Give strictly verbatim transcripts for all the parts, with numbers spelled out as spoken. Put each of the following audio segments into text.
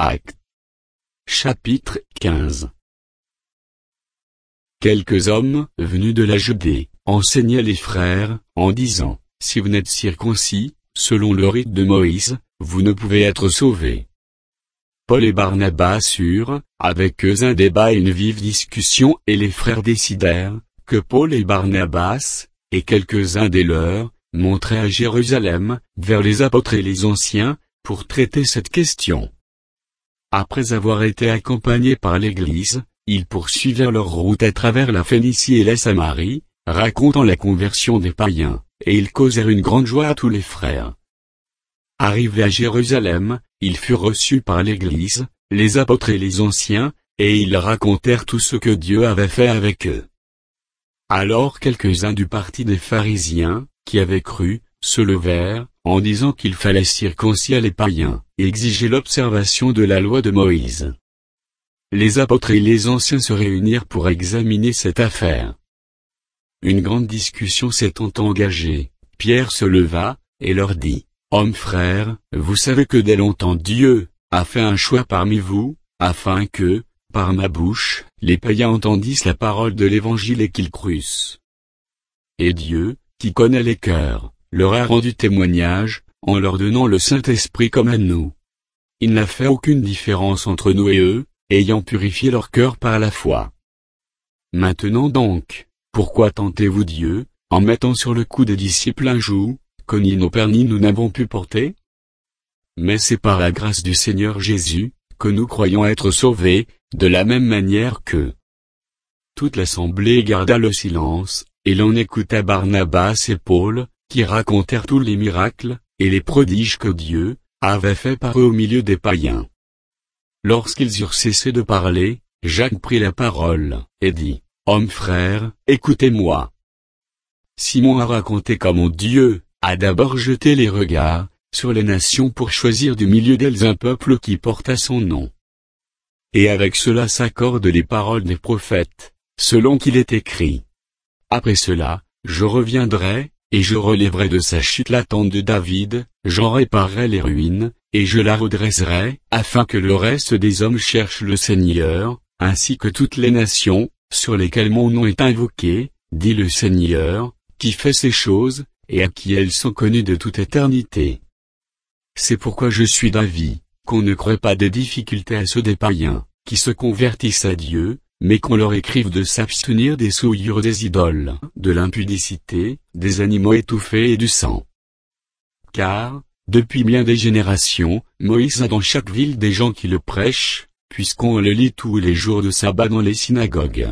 Actes. Chapitre quinze. Quelques hommes, venus de la Judée, enseignaient les frères, en disant, « Si vous n'êtes circoncis, selon le rite de Moïse, vous ne pouvez être sauvés. » Paul et Barnabas eurent, avec eux un débat et une vive discussion, et les frères décidèrent, que Paul et Barnabas, et quelques-uns des leurs, monteraient à Jérusalem, vers les apôtres et les anciens, pour traiter cette question. Après avoir été accompagnés par l'Église, ils poursuivirent leur route à travers la Phénicie et la Samarie, racontant la conversion des païens, et ils causèrent une grande joie à tous les frères. Arrivés à Jérusalem, ils furent reçus par l'Église, les apôtres et les anciens, et ils racontèrent tout ce que Dieu avait fait avec eux. Alors quelques-uns du parti des pharisiens, qui avaient cru, se levèrent, en disant qu'il fallait circoncire les païens, et exiger l'observation de la loi de Moïse. Les apôtres et les anciens se réunirent pour examiner cette affaire. Une grande discussion s'étant engagée, Pierre se leva, et leur dit, « Hommes frères, vous savez que dès longtemps Dieu a fait un choix parmi vous, afin que, par ma bouche, les païens entendissent la parole de l'Évangile et qu'ils crussent. Et Dieu, qui connaît les cœurs, leur a rendu témoignage, en leur donnant le Saint-Esprit comme à nous. Il n'a fait aucune différence entre nous et eux, ayant purifié leur cœur par la foi. Maintenant donc, pourquoi tentez-vous Dieu, en mettant sur le cou des disciples un joug, que ni nos pères ni nous n'avons pu porter? Mais c'est par la grâce du Seigneur Jésus, que nous croyons être sauvés, de la même manière que... » Toute l'assemblée garda le silence, et l'on écouta Barnabas et Paul, qui racontèrent tous les miracles, et les prodiges que Dieu avait faits par eux au milieu des païens. Lorsqu'ils eurent cessé de parler, Jacques prit la parole, et dit, « Hommes frères, écoutez-moi. Simon a raconté comment Dieu a d'abord jeté les regards sur les nations pour choisir du milieu d'elles un peuple qui porta son nom. Et avec cela s'accordent les paroles des prophètes, selon qu'il est écrit. Après cela, je reviendrai, et je relèverai de sa chute la tente de David, j'en réparerai les ruines, et je la redresserai, afin que le reste des hommes cherche le Seigneur, ainsi que toutes les nations, sur lesquelles mon nom est invoqué, dit le Seigneur, qui fait ces choses, et à qui elles sont connues de toute éternité. C'est pourquoi je suis d'avis, qu'on ne crée pas des difficultés à ceux des païens, qui se convertissent à Dieu, mais qu'on leur écrive de s'abstenir des souillures des idoles, de l'impudicité, des animaux étouffés et du sang. Car, depuis bien des générations, Moïse a dans chaque ville des gens qui le prêchent, puisqu'on le lit tous les jours de sabbat dans les synagogues.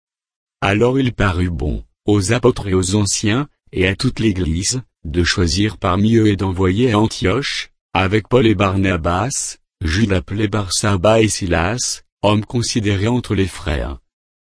Alors il parut bon, aux apôtres et aux anciens, et à toute l'Église, de choisir parmi eux et d'envoyer à Antioche, avec Paul et Barnabas, Judas appelé Barsabas et Silas, hommes considérés entre les frères.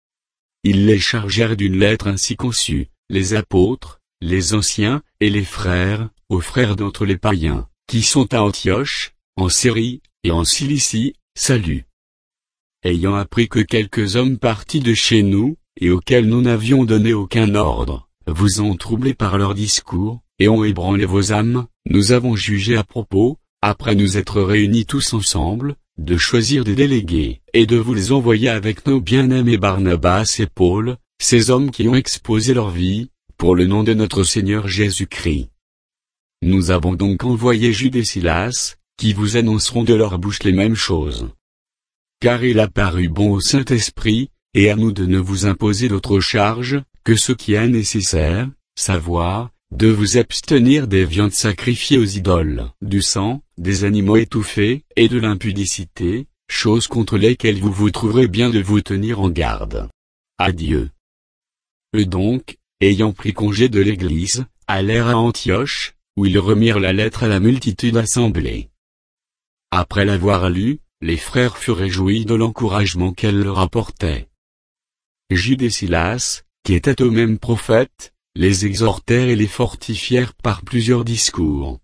Ils les chargèrent d'une lettre ainsi conçue, les apôtres, les anciens, et les frères, aux frères d'entre les païens, qui sont à Antioche, en Syrie, et en Cilicie, salut. Ayant appris que quelques hommes partis de chez nous, et auxquels nous n'avions donné aucun ordre, vous ont troublés par leur discours, et ont ébranlé vos âmes, nous avons jugé à propos, après nous être réunis tous ensemble, de choisir des délégués, et de vous les envoyer avec nos bien-aimés Barnabas et Paul, ces hommes qui ont exposé leur vie, pour le nom de notre Seigneur Jésus-Christ. Nous avons donc envoyé Judas et Silas, qui vous annonceront de leur bouche les mêmes choses. Car il a paru bon au Saint-Esprit, et à nous de ne vous imposer d'autre charge, que ce qui est nécessaire, savoir, de vous abstenir des viandes sacrifiées aux idoles, du sang, des animaux étouffés, et de l'impudicité, choses contre lesquelles vous vous trouverez bien de vous tenir en garde. Adieu. Eux donc, ayant pris congé de l'Église, allèrent à Antioche, où ils remirent la lettre à la multitude assemblée. Après l'avoir lue, les frères furent réjouis de l'encouragement qu'elle leur apportait. Judas et Silas, qui étaient eux-mêmes prophètes, les exhortèrent et les fortifièrent par plusieurs discours.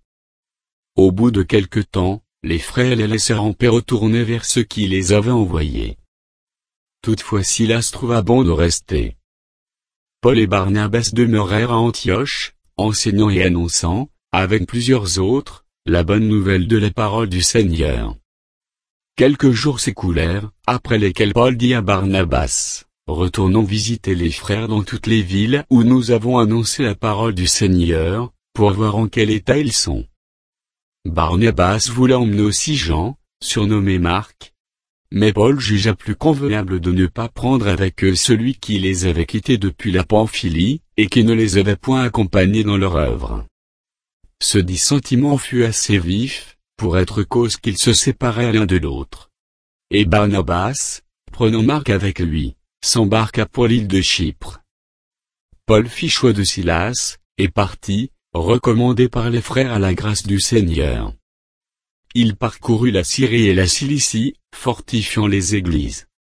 Au bout de quelque temps, les frères les laissèrent en paix retourner vers ceux qui les avaient envoyés. Toutefois Silas trouva bon de rester. Paul et Barnabas demeurèrent à Antioche, enseignant et annonçant, avec plusieurs autres, la bonne nouvelle de la parole du Seigneur. Quelques jours s'écoulèrent, après lesquels Paul dit à Barnabas, « Retournons visiter les frères dans toutes les villes où nous avons annoncé la parole du Seigneur, pour voir en quel état ils sont. » Barnabas voulait emmener aussi Jean, surnommé Marc. Mais Paul jugea plus convenable de ne pas prendre avec eux celui qui les avait quittés depuis la Pamphylie, et qui ne les avait point accompagnés dans leur œuvre. Ce dissentiment fut assez vif, pour être cause qu'ils se séparaient l'un de l'autre. Et Barnabas, prenant Marc avec lui, s'embarqua pour l'île de Chypre. Paul fit choix de Silas, et partit, recommandé par les frères à la grâce du Seigneur. Il parcourut la Syrie et la Cilicie, fortifiant les églises.